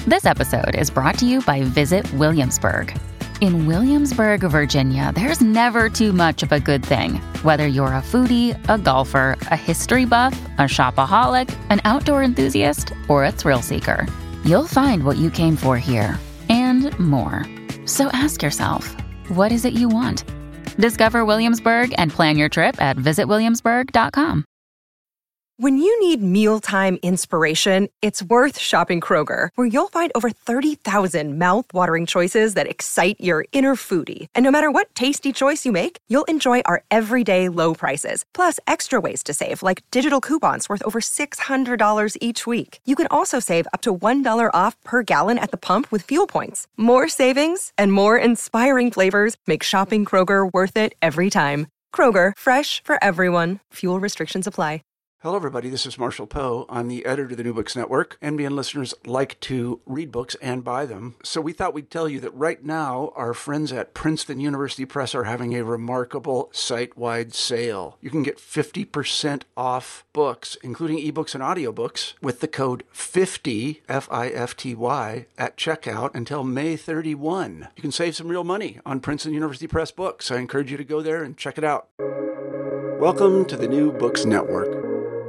This episode is brought to you by Visit Williamsburg. In Williamsburg, Virginia, there's never too much of a good thing. Whether you're a foodie, a golfer, a history buff, a shopaholic, an outdoor enthusiast, or a thrill seeker, you'll find what you came for here and more. So ask yourself, what is it you want? Discover Williamsburg and plan your trip at visitwilliamsburg.com. When you need mealtime inspiration, it's worth shopping Kroger, where you'll find over 30,000 mouth-watering choices that excite your inner foodie. And no matter what tasty choice you make, you'll enjoy our everyday low prices, plus extra ways to save, like digital coupons worth over $600 each week. You can also save up to $1 off per gallon at the pump with fuel points. More savings and more inspiring flavors make shopping Kroger worth it every time. Kroger, fresh for everyone. Fuel restrictions apply. Hello, everybody. This is Marshall Poe. I'm the editor of the New Books Network. NBN listeners like to read books and buy them. So we thought we'd tell you that right now, our friends at Princeton University Press are having a remarkable site-wide sale. You can get 50% off books, including ebooks and audiobooks, with the code 50, F-I-F-T-Y, at checkout until May 31. You can save some real money on Princeton University Press books. I encourage you to go there and check it out. Welcome to the New Books Network.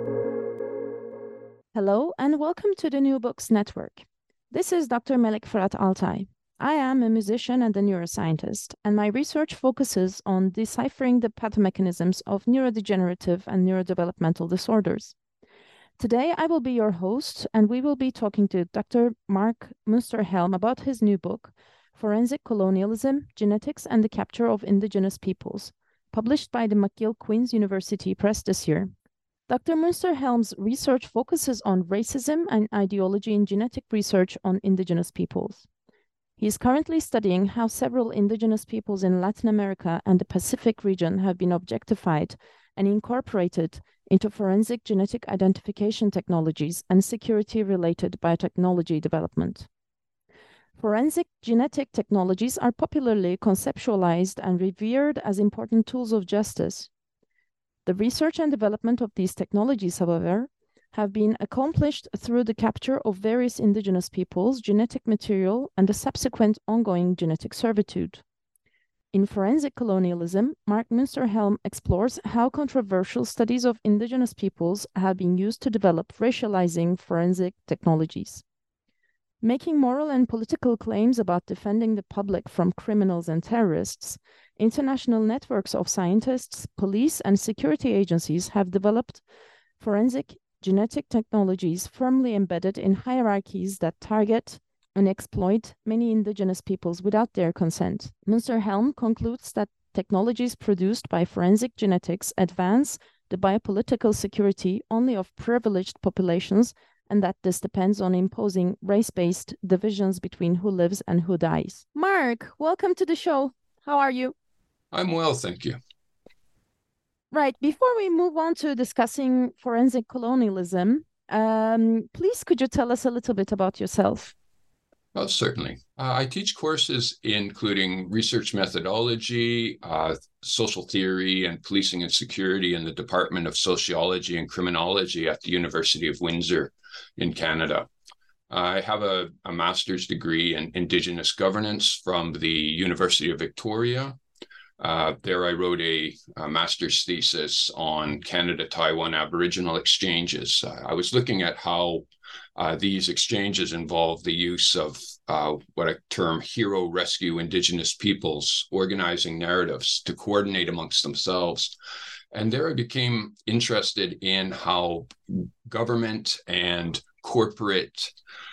Hello and welcome to the New Books Network. This is Dr. Melek Fırat Altay. I am a musician and a neuroscientist, and my research focuses on deciphering the pathomechanisms of neurodegenerative and neurodevelopmental disorders. Today, I will be your host, and we will be talking to Dr. Mark Munsterhelm about his new book, Forensic Colonialism, Genetics and the Capture of Indigenous Peoples, published by the McGill Queen's University Press this year. Dr. Munsterhelm's research focuses on racism and ideology in genetic research on indigenous peoples. He is currently studying how several indigenous peoples in Latin America and the Pacific region have been objectified and incorporated into forensic genetic identification technologies and security-related biotechnology development. Forensic genetic technologies are popularly conceptualized and revered as important tools of justice. The research and development of these technologies, however, have been accomplished through the capture of various indigenous peoples' genetic material and the subsequent ongoing genetic servitude. In Forensic Colonialism, Mark Munsterhelm explores how controversial studies of indigenous peoples have been used to develop racializing forensic technologies. Making moral and political claims about defending the public from criminals and terrorists, international networks of scientists, police, and security agencies have developed forensic genetic technologies firmly embedded in hierarchies that target and exploit many indigenous peoples without their consent. Munsterhelm concludes that technologies produced by forensic genetics advance the biopolitical security only of privileged populations, and that this depends on imposing race-based divisions between who lives and who dies. Mark, welcome to the show. How are you? I'm well, thank you. Right, before we move on to discussing forensic colonialism, please could you tell us a little bit about yourself? Well, certainly. I teach courses including research methodology, social theory, and policing and security in the Department of Sociology and Criminology at the University of Windsor in Canada. I have a master's degree in Indigenous governance from the University of Victoria. There I wrote a master's thesis on Canada-Taiwan Aboriginal exchanges. I was looking at how these exchanges involve the use of what I term hero rescue Indigenous peoples, organizing narratives to coordinate amongst themselves. And there I became interested in how government and corporate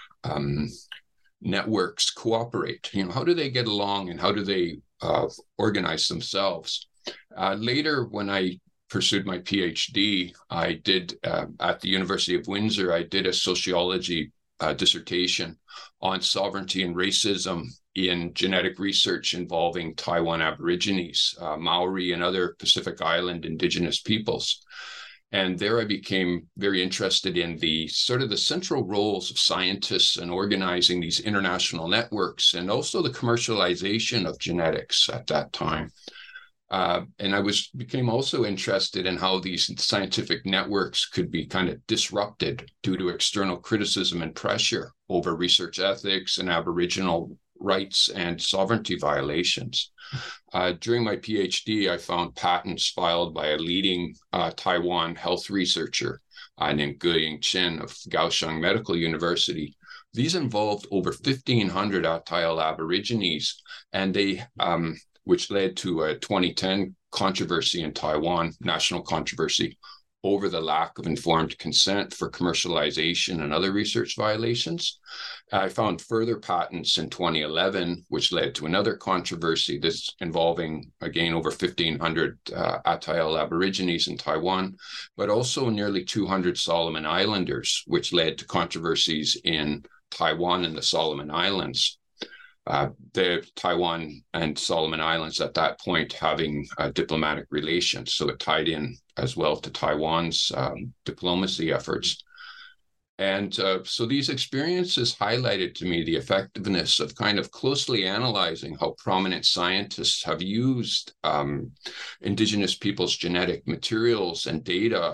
networks cooperate. How do they get along and how do they organize themselves? Later, when I pursued my PhD, I did at the University of Windsor, I did a sociology dissertation on sovereignty and racism in genetic research involving Taiwan Aborigines, Maori, and other Pacific Island indigenous peoples. And there I became very interested in the sort of the central roles of scientists in organizing these international networks and also the commercialization of genetics at that time. And I became also interested in how these scientific networks could be kind of disrupted due to external criticism and pressure. over research ethics and Aboriginal rights and sovereignty violations. During my PhD, I found patents filed by a leading Taiwan health researcher named Ge Chen of Kaohsiung Medical University. These involved over 1,500 Atayal Aborigines, and they, which led to a 2010 controversy in Taiwan, national controversy, over the lack of informed consent for commercialization and other research violations. I found further patents in 2011, which led to another controversy that's involving, again, over 1,500 Atayal Aborigines in Taiwan, but also nearly 200 Solomon Islanders, which led to controversies in Taiwan and the Solomon Islands. The Taiwan and Solomon Islands at that point having diplomatic relations. So it tied in as well to Taiwan's diplomacy efforts. And so these experiences highlighted to me the effectiveness of kind of closely analyzing how prominent scientists have used Indigenous peoples' genetic materials and data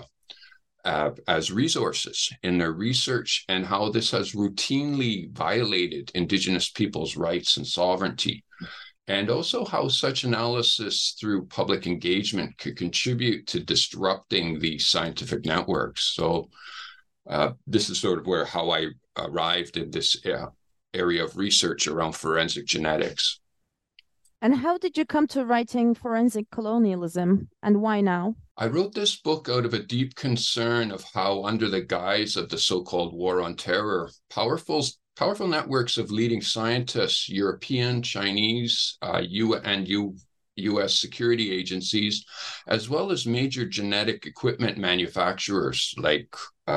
as resources in their research, and how this has routinely violated Indigenous peoples' rights and sovereignty, and also how such analysis through public engagement could contribute to disrupting these scientific networks. So this is sort of how I arrived in this area of research around forensic genetics. And how did you come to writing Forensic Colonialism, and why now? I wrote this book out of a deep concern of how, under the guise of the so-called War on Terror, powerful networks of leading scientists, European, Chinese, U.S. security agencies, as well as major genetic equipment manufacturers like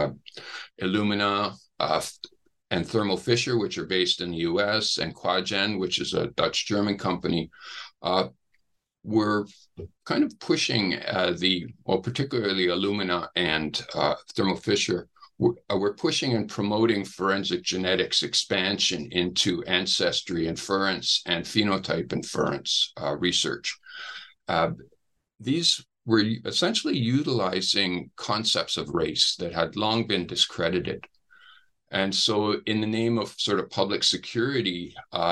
Illumina and Thermo Fisher, which are based in the U.S., and Quagen, which is a Dutch-German company, were kind of pushing particularly Illumina and Thermo Fisher, were pushing and promoting forensic genetics expansion into ancestry inference and phenotype inference research. These were essentially utilizing concepts of race that had long been discredited. And so in the name of sort of public security,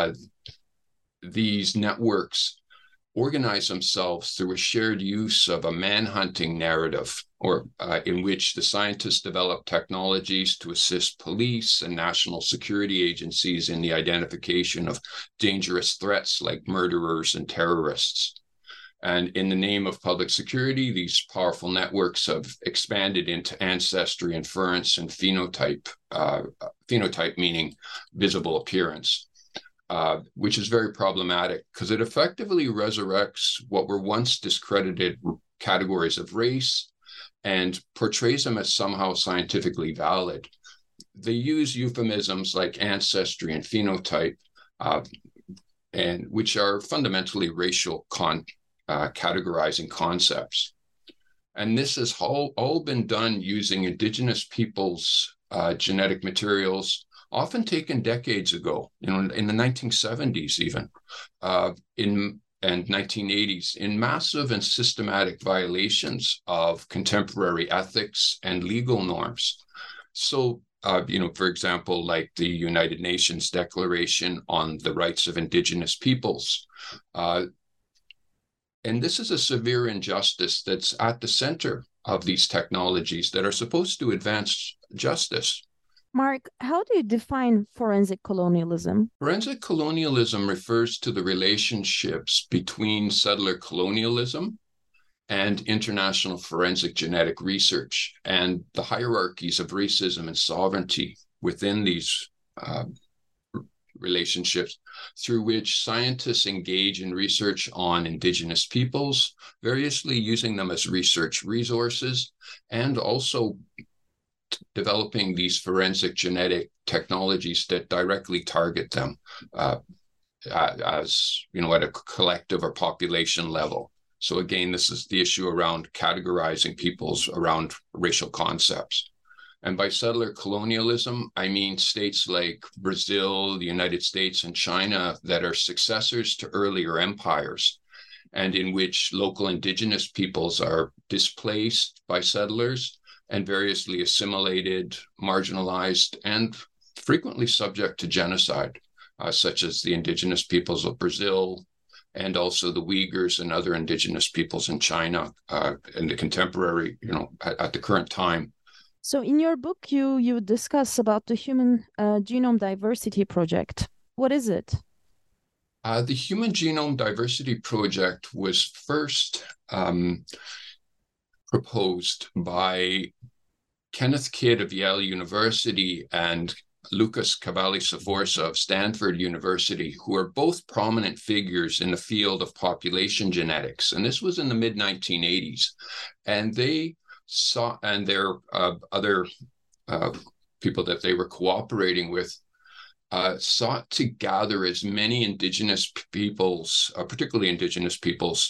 these networks organize themselves through a shared use of a manhunting narrative, or in which the scientists develop technologies to assist police and national security agencies in the identification of dangerous threats like murderers and terrorists. And in the name of public security, these powerful networks have expanded into ancestry inference and phenotype, phenotype meaning visible appearance, which is very problematic because it effectively resurrects what were once discredited categories of race and portrays them as somehow scientifically valid. They use euphemisms like ancestry and phenotype, and which are fundamentally racial categorizing concepts. And this has all been done using Indigenous peoples' genetic materials, often taken decades ago, in the 1970s even, and 1980s, in massive and systematic violations of contemporary ethics and legal norms. So, for example, like the United Nations Declaration on the Rights of Indigenous Peoples. And this is a severe injustice that's at the center of these technologies that are supposed to advance justice. Mark, how do you define forensic colonialism? Forensic colonialism refers to the relationships between settler colonialism and international forensic genetic research, and the hierarchies of racism and sovereignty within these relationships, through which scientists engage in research on Indigenous peoples, variously using them as research resources, and also developing these forensic genetic technologies that directly target them as, at a collective or population level. So again, this is the issue around categorizing peoples around racial concepts. And by settler colonialism, I mean states like Brazil, the United States, and China that are successors to earlier empires, and in which local Indigenous peoples are displaced by settlers and variously assimilated, marginalized, and frequently subject to genocide, such as the indigenous peoples of Brazil, and also the Uyghurs and other indigenous peoples in China in the contemporary, at the current time. So in your book, you discuss about the Human Genome Diversity Project. What is it? The Human Genome Diversity Project was first proposed by Kenneth Kidd of Yale University and Lucas Cavalli-Sforza of Stanford University, who are both prominent figures in the field of population genetics. And this was in the mid-1980s. And they saw, and their other people that they were cooperating with, sought to gather as many indigenous peoples, particularly indigenous peoples,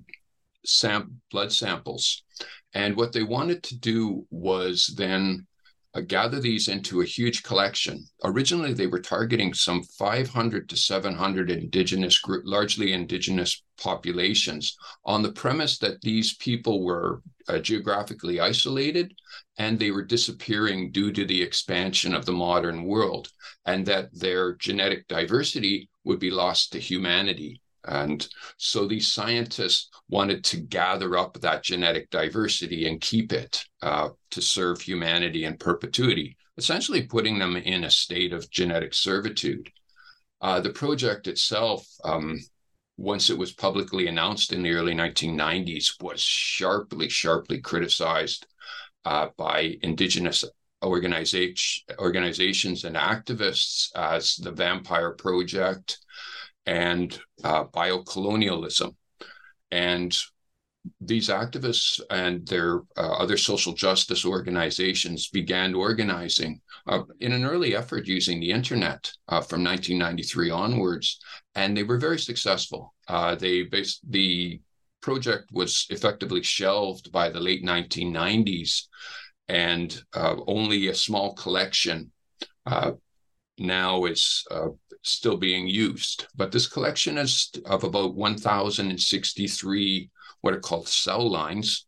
blood samples. And what they wanted to do was then gather these into a huge collection. Originally, they were targeting some 500 to 700 largely indigenous populations, on the premise that these people were geographically isolated and they were disappearing due to the expansion of the modern world, and that their genetic diversity would be lost to humanity. And so these scientists wanted to gather up that genetic diversity and keep it to serve humanity in perpetuity, essentially putting them in a state of genetic servitude. The project itself, once it was publicly announced in the early 1990s, was sharply criticized by indigenous organizations and activists as the Vampire Project and biocolonialism. And these activists and their other social justice organizations began organizing in an early effort using the internet from 1993 onwards, and they were very successful. The project was effectively shelved by the late 1990s, and only a small collection now is still being used. But this collection is of about 1,063 what are called cell lines,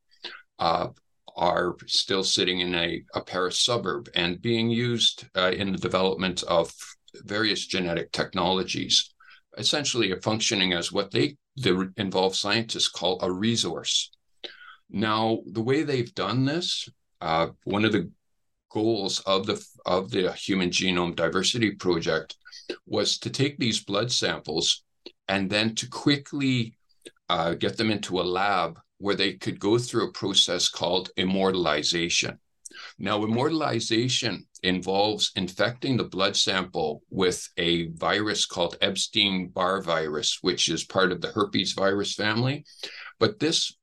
are still sitting in a Paris suburb and being used in the development of various genetic technologies, essentially functioning as what the involved scientists call a resource. Now, the way they've done this, one of the goals of the Human Genome Diversity Project was to take these blood samples and then to quickly get them into a lab where they could go through a process called immortalization. Now, immortalization involves infecting the blood sample with a virus called Epstein-Barr virus, which is part of the herpes virus family. But this,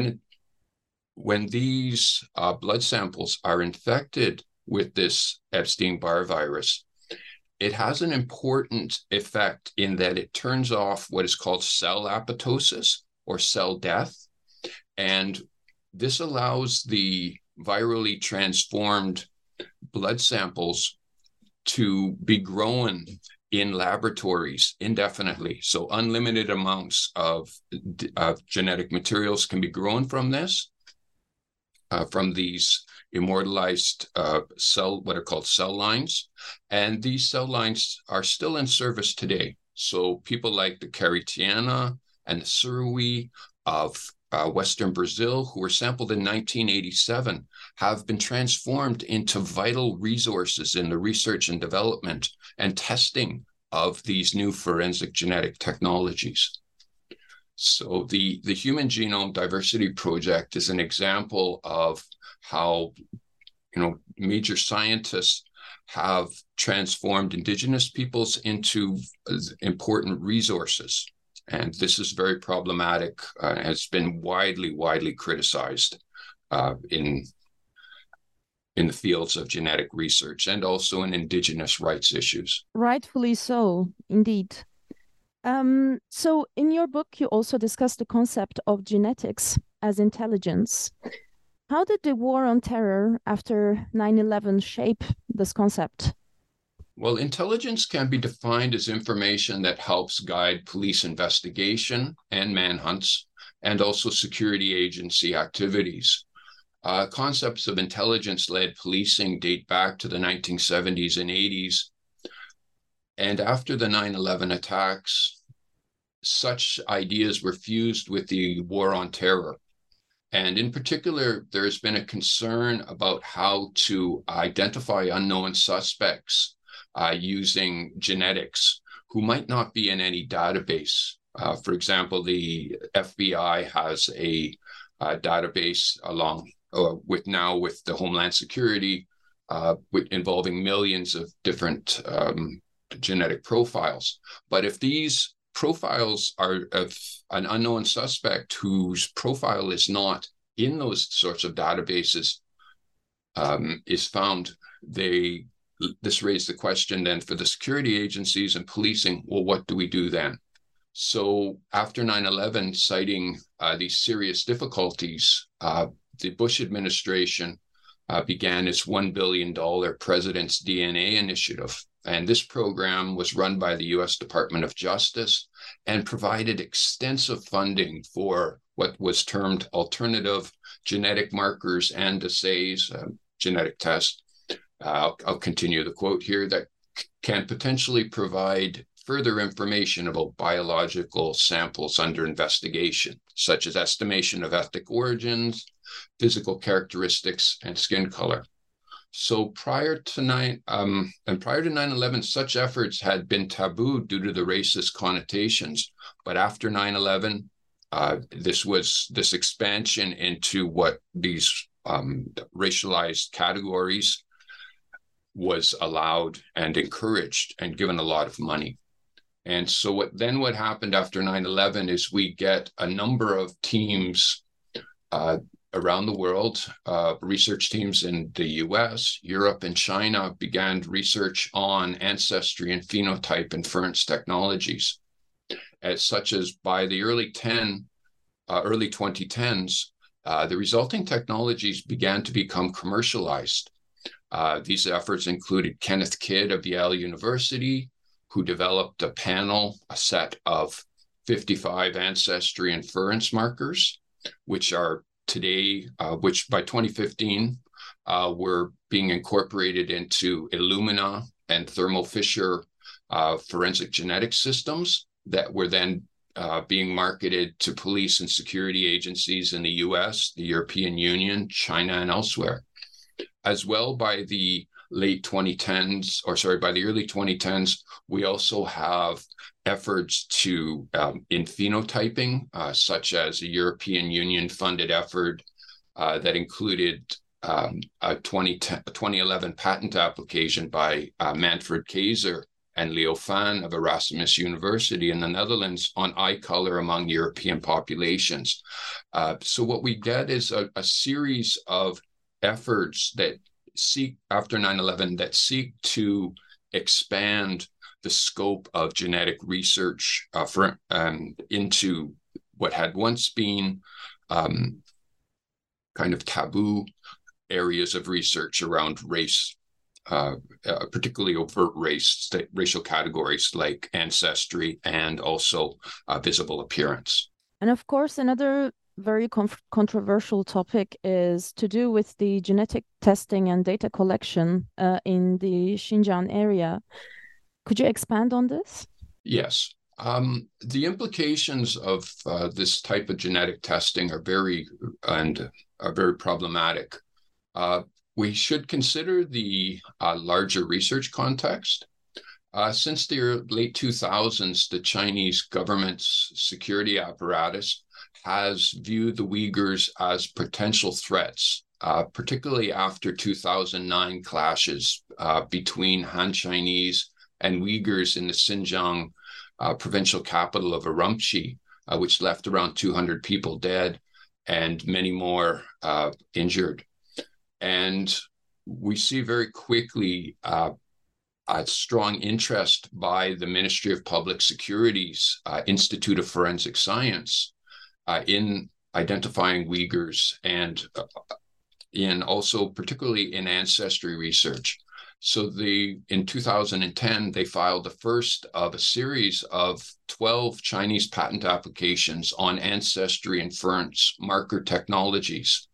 when these blood samples are infected with this Epstein-Barr virus, it has an important effect in that it turns off what is called cell apoptosis or cell death. And this allows the virally transformed blood samples to be grown in laboratories indefinitely. So unlimited amounts of genetic materials can be grown from this, from these immortalized what are called cell lines. And these cell lines are still in service today. So people like the Caritiana and the Surui of Western Brazil, who were sampled in 1987, have been transformed into vital resources in the research and development and testing of these new forensic genetic technologies. So the Human Genome Diversity Project is an example of how, major scientists have transformed indigenous peoples into important resources. And this is very problematic, has been widely criticized in the fields of genetic research and also in indigenous rights issues. Rightfully so, indeed. So in your book, you also discuss the concept of genetics as intelligence. How did the war on terror after 9/11 shape this concept? Well, intelligence can be defined as information that helps guide police investigation and manhunts, and also security agency activities. Concepts of intelligence-led policing date back to the 1970s and 80s. And after the 9/11 attacks, such ideas were fused with the war on terror. And in particular, there's been a concern about how to identify unknown suspects using genetics who might not be in any database. For example, the FBI has a database along with the Homeland Security involving millions of different genetic profiles. But if these profiles are of an unknown suspect whose profile is not in those sorts of databases is found, this raised the question then for the security agencies and policing, well, what do we do then? So after 9/11, citing these serious difficulties, the Bush administration began its $1 billion President's DNA Initiative. And this program was run by the U.S. Department of Justice and provided extensive funding for what was termed alternative genetic markers and assays, genetic tests. I'll continue the quote here, that can potentially provide further information about biological samples under investigation, such as estimation of ethnic origins, physical characteristics, and skin color. So prior to 9/11, such efforts had been taboo due to the racist connotations. But after 9/11, this expansion into what these racialized categories was allowed and encouraged and given a lot of money. And so what happened after 9/11 is we get a number of teams around the world, research teams in the US, Europe, and China began research on ancestry and phenotype inference technologies, such as by the early 2010s, the resulting technologies began to become commercialized. These efforts included Kenneth Kidd of Yale University, who developed a set of 55 ancestry inference markers, which are today, which by 2015 were being incorporated into Illumina and Thermo Fisher forensic genetic systems that were then being marketed to police and security agencies in the US, the European Union, China, and elsewhere. As well, by the early 2010s, we also have efforts in phenotyping, such as a European Union funded effort that included a 2011 patent application by Manfred Kayser and Leo Fan of Erasmus University in the Netherlands on eye color among European populations. So what we get is a series of efforts that seek, after 9/11, that seek to expand the scope of genetic research into what had once been kind of taboo areas of research around race, particularly overt racial categories like ancestry and also visible appearance. And of course, another very controversial topic is to do with the genetic testing and data collection in the Xinjiang area. Could you expand on this? Yes. The implications of this type of genetic testing are very problematic. We should consider the larger research context. Since the late 2000s, the Chinese government's security apparatus has viewed the Uyghurs as potential threats, particularly after 2009 clashes between Han Chinese and Uyghurs in the Xinjiang provincial capital of Urumqi, which left around 200 people dead and many more injured. And we see very quickly a strong interest by the Ministry of Public Security's Institute of Forensic Science in identifying Uyghurs and in also particularly in ancestry research. So in 2010, they filed the first of a series of 12 Chinese patent applications on ancestry inference marker technologies.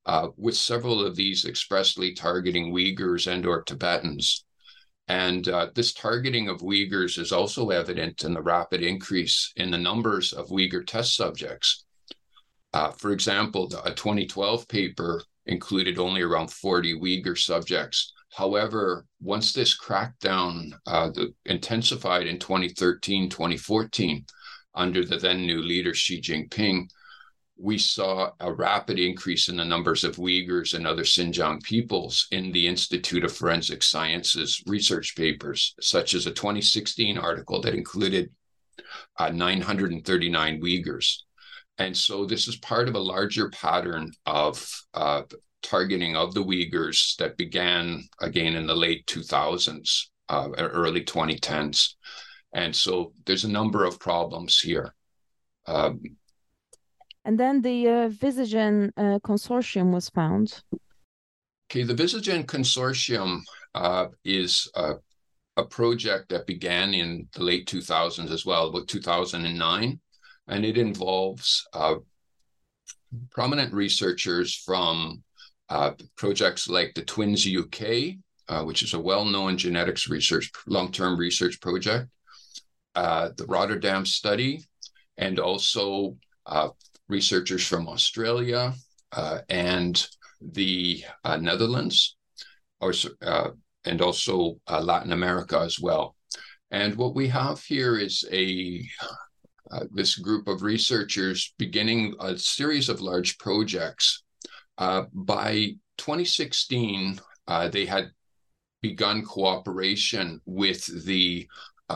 with several of these expressly targeting Uyghurs and/or Tibetans. And this targeting of Uyghurs is also evident in the rapid increase in the numbers of Uyghur test subjects. For example, a 2012 paper included only around 40 Uyghur subjects. However, once this crackdown intensified in 2013, 2014, under the then new leader Xi Jinping, we saw a rapid increase in the numbers of Uyghurs and other Xinjiang peoples in the Institute of Forensic Sciences research papers, such as a 2016 article that included 939 Uyghurs. And so this is part of a larger pattern of targeting of the Uyghurs that began again in the late 2000s, early 2010s. And so there's a number of problems here. And then the Visagen Consortium was found. Okay, the Visagen Consortium is a project that began in the late 2000s as well, about 2009, and it involves prominent researchers from projects like the Twins UK, which is a well-known genetics research, long-term research project, the Rotterdam study, and also researchers from Australia and the Netherlands, and also Latin America as well. And what we have here is this group of researchers beginning a series of large projects. By 2016, they had begun cooperation with the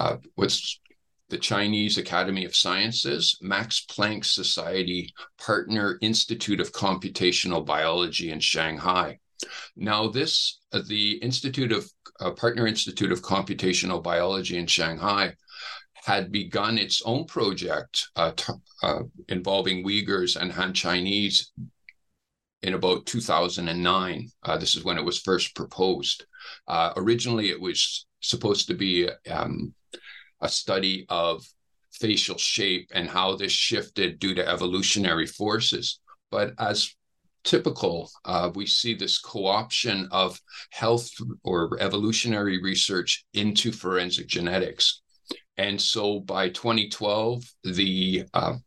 Chinese Academy of Sciences, Max Planck Society Partner Institute of Computational Biology in Shanghai. Now, the Partner Institute of Computational Biology in Shanghai had begun its own project involving Uyghurs and Han Chinese in about 2009. This is when it was first proposed. Originally, it was supposed to be a study of facial shape and how this shifted due to evolutionary forces. But as typical, we see this co-option of health or evolutionary research into forensic genetics. And so by 2012, the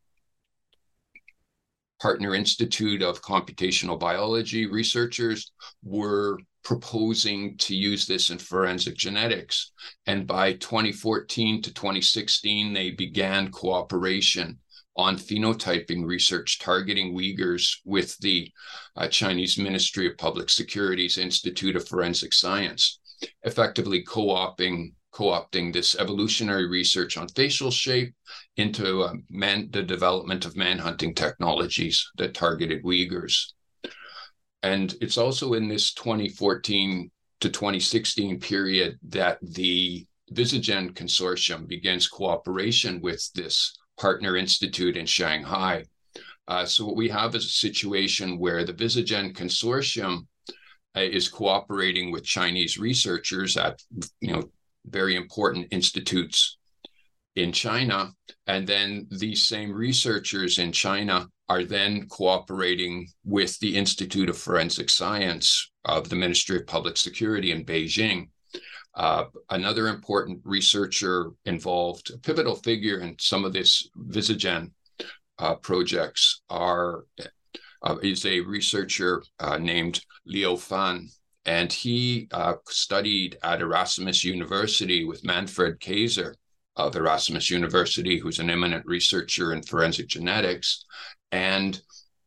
Partner Institute of Computational Biology researchers were proposing to use this in forensic genetics. And by 2014 to 2016, they began cooperation on phenotyping research targeting Uyghurs with the Chinese Ministry of Public Security's Institute of Forensic Science, effectively co-opting this evolutionary research on facial shape into the development of manhunting technologies that targeted Uyghurs. And it's also in this 2014 to 2016 period that the Visagen Consortium begins cooperation with this partner institute in Shanghai. So what we have is a situation where the Visagen Consortium is cooperating with Chinese researchers at very important institutes in China, and then these same researchers in China are then cooperating with the Institute of Forensic Science of the Ministry of Public Security in Beijing. Another important researcher involved, a pivotal figure in some of this Visagen projects is a researcher named Liu Fan, and he studied at Erasmus University with Manfred Kayser of Erasmus University, who's an eminent researcher in forensic genetics. And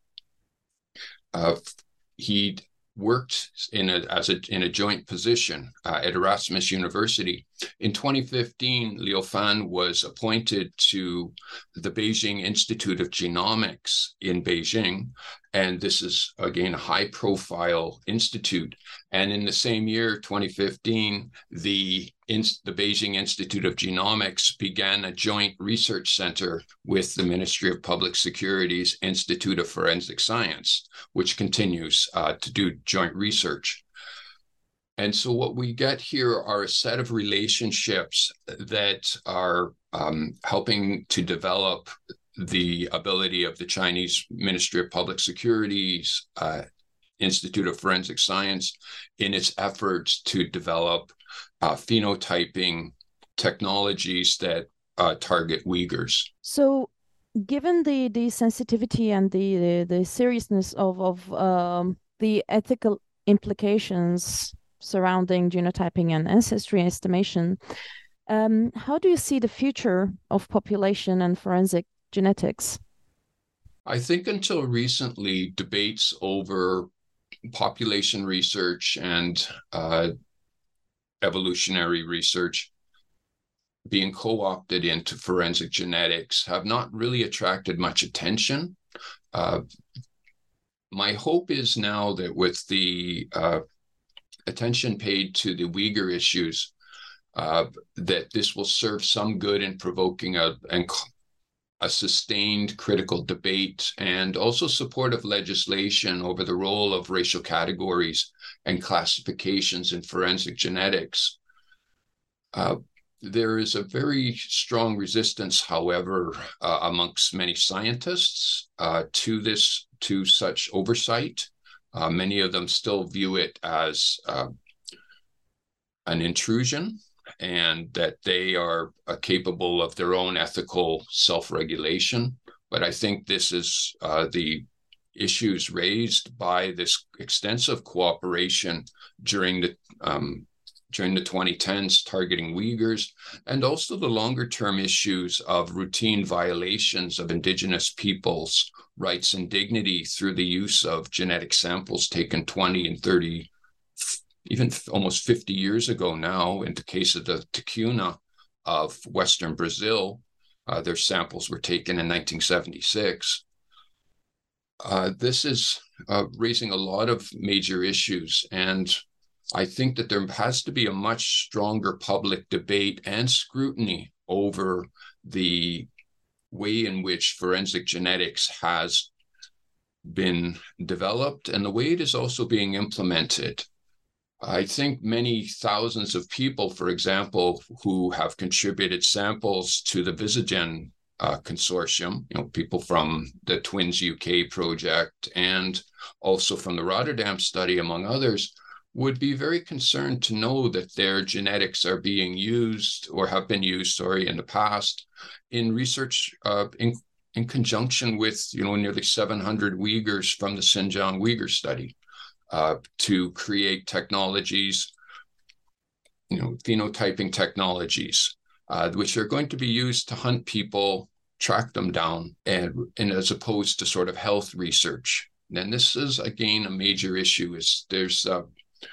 he worked in a joint position at Erasmus University. In 2015, Liu Fan was appointed to the Beijing Institute of Genomics in Beijing. And this is, again, a high-profile institute. And in the same year, 2015, the Beijing Institute of Genomics began a joint research center with the Ministry of Public Security's Institute of Forensic Science, which continues to do joint research. And so what we get here are a set of relationships that are helping to develop the ability of the Chinese Ministry of Public Security's Institute of Forensic Science in its efforts to develop phenotyping technologies that target Uyghurs. So, given the sensitivity and the seriousness of the ethical implications surrounding genotyping and ancestry estimation, how do you see the future of population and forensic genetics? I think until recently, debates over population research and evolutionary research being co-opted into forensic genetics have not really attracted much attention. My hope is now that with the attention paid to the Uyghur issues, that this will serve some good in provoking a sustained critical debate and also supportive legislation over the role of racial categories and classifications in forensic genetics. There is a very strong resistance, however, amongst many scientists to such oversight. Many of them still view it as an intrusion, and that they are capable of their own ethical self-regulation. But I think this is the issues raised by this extensive cooperation during the 2010s targeting Uyghurs, and also the longer-term issues of routine violations of Indigenous peoples' rights and dignity through the use of genetic samples taken 20 and 30, even almost 50 years ago now. In the case of the Ticuna of Western Brazil, their samples were taken in 1976. This is raising a lot of major issues, and I think that there has to be a much stronger public debate and scrutiny over the way in which forensic genetics has been developed and the way it is also being implemented. I think many thousands of people, for example, who have contributed samples to the Visagen consortium, people from the Twins UK project and also from the Rotterdam study, among others, would be very concerned to know that their genetics are being used or have been used, in the past in research in conjunction with, nearly 700 Uyghurs from the Xinjiang Uyghur study to create technologies, phenotyping technologies, which are going to be used to hunt people, track them down, and as opposed to sort of health research. And this is, again, a major issue, is there's a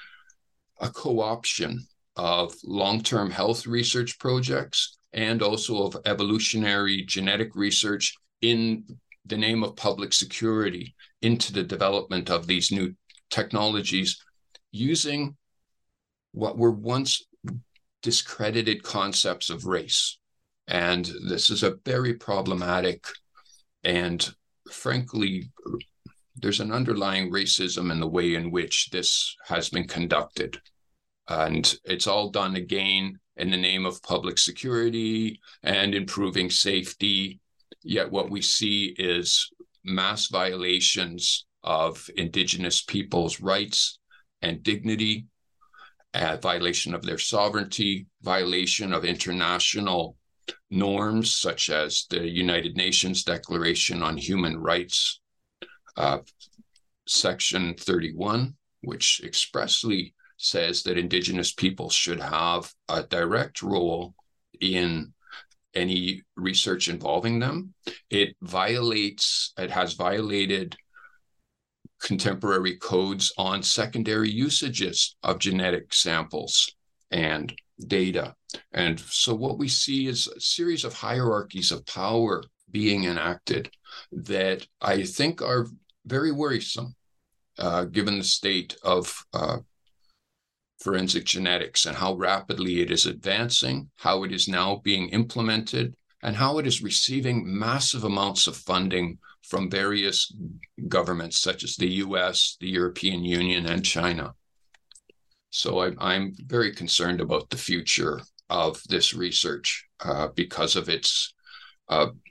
co-option of long-term health research projects and also of evolutionary genetic research in the name of public security into the development of these new technologies using what were once discredited concepts of race. And this is a very problematic, and frankly, there's an underlying racism in the way in which this has been conducted. And it's all done again in the name of public security and improving safety. Yet what we see is mass violations of Indigenous people's rights and dignity, violation of their sovereignty, violation of international norms such as the United Nations Declaration on Human Rights, Section 31, which expressly says that Indigenous peoples should have a direct role in any research involving them. It has violated contemporary codes on secondary usages of genetic samples and data. And so what we see is a series of hierarchies of power being enacted that I think are very worrisome, given the state of forensic genetics and how rapidly it is advancing, how it is now being implemented, and how it is receiving massive amounts of funding from various governments such as the US, the European Union, and China. So I'm very concerned about the future of this research because of its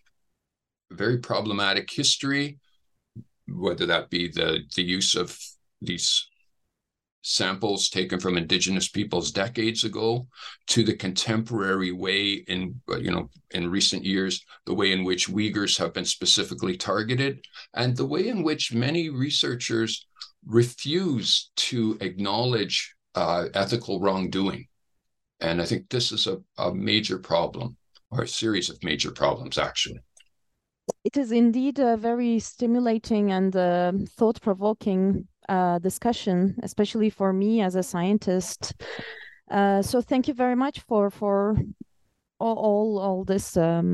very problematic history, whether that be the use of these samples taken from indigenous peoples decades ago to the contemporary way in recent years, the way in which Uyghurs have been specifically targeted, and the way in which many researchers refuse to acknowledge ethical wrongdoing. And I think this is a major problem, or a series of major problems, actually. It is indeed a very stimulating and thought-provoking discussion, especially for me as a scientist. So thank you very much for all this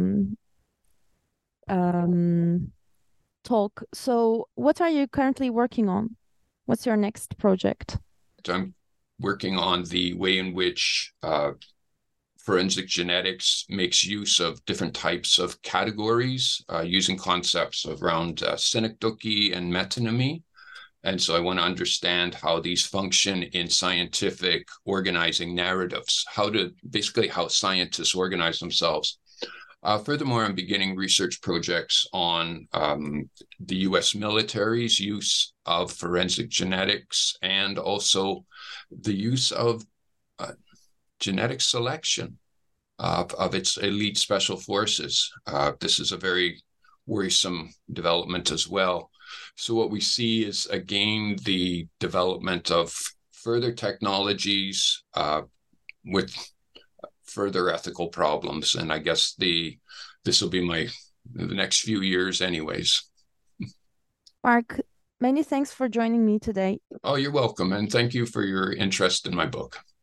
talk. So what are you currently working on? What's your next project? I'm working on the way in which forensic genetics makes use of different types of categories using concepts around synecdoche and metonymy. And so I want to understand how these function in scientific organizing narratives, how scientists organize themselves. Furthermore, I'm beginning research projects on the U.S. military's use of forensic genetics and also the use of genetic selection of its elite special forces. This is a very worrisome development as well. So what we see is, again, the development of further technologies with further ethical problems. And I guess this will be the next few years anyways. Mark, many thanks for joining me today. Oh, you're welcome. And thank you for your interest in my book.